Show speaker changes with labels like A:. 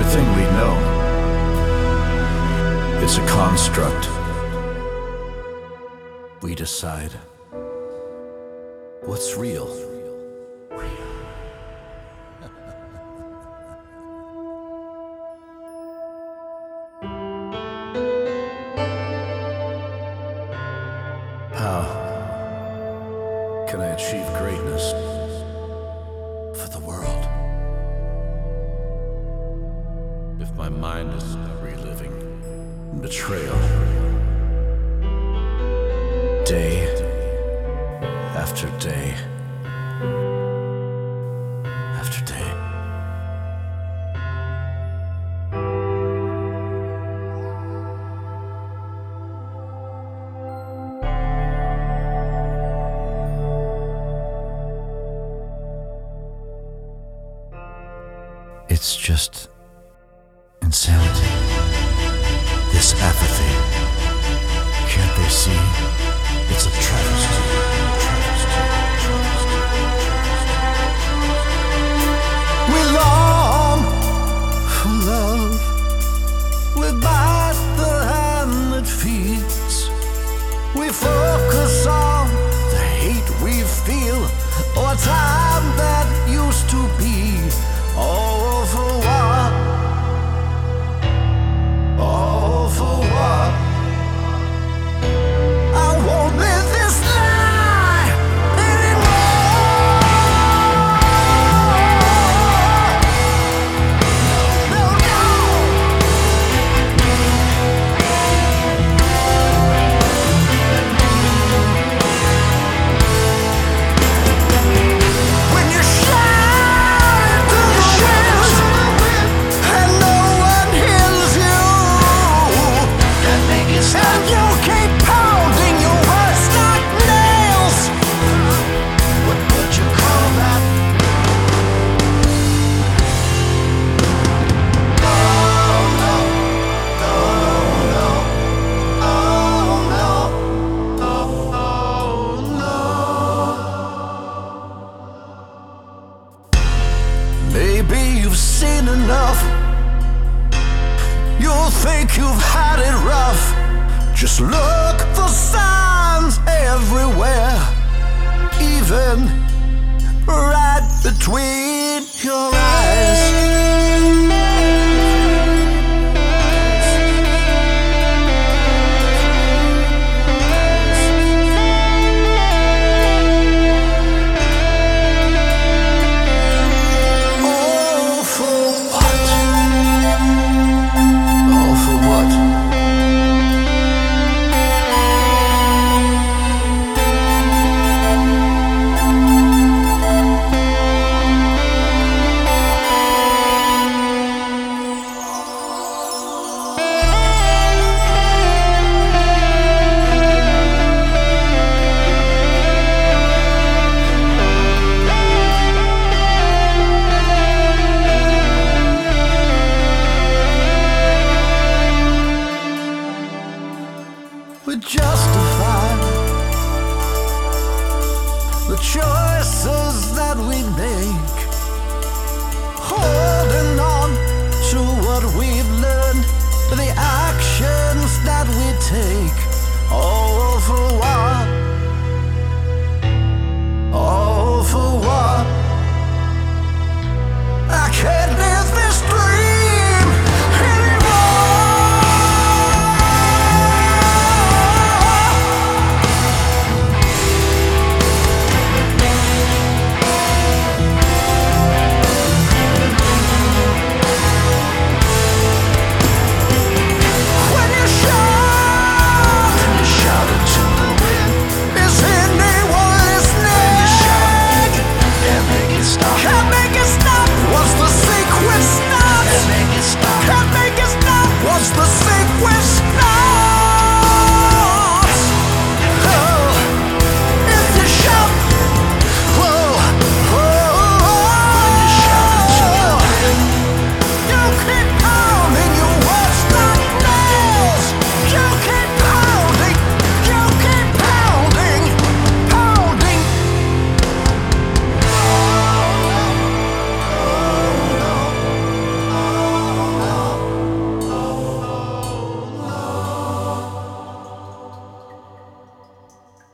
A: everything we know, it's a construct. We decide what's real. How can I achieve greatness for the world if my mind is reliving betrayal day after day after day? It's just insanity. This apathy. Can't they see? It's a travesty. We long for love. We bite the hand that feeds. We focus on the hate we feel, or time that used to be. All for what? All for what? I won't live this lie anymore. No, no, when you shout into the wind and no one hears you, and you keep pounding your words like nails. What would you call that? Oh no, oh no, oh no, oh no. Maybe you've seen enough. You'll think you've had it rough. Just look for signs everywhere, even right between your eyes.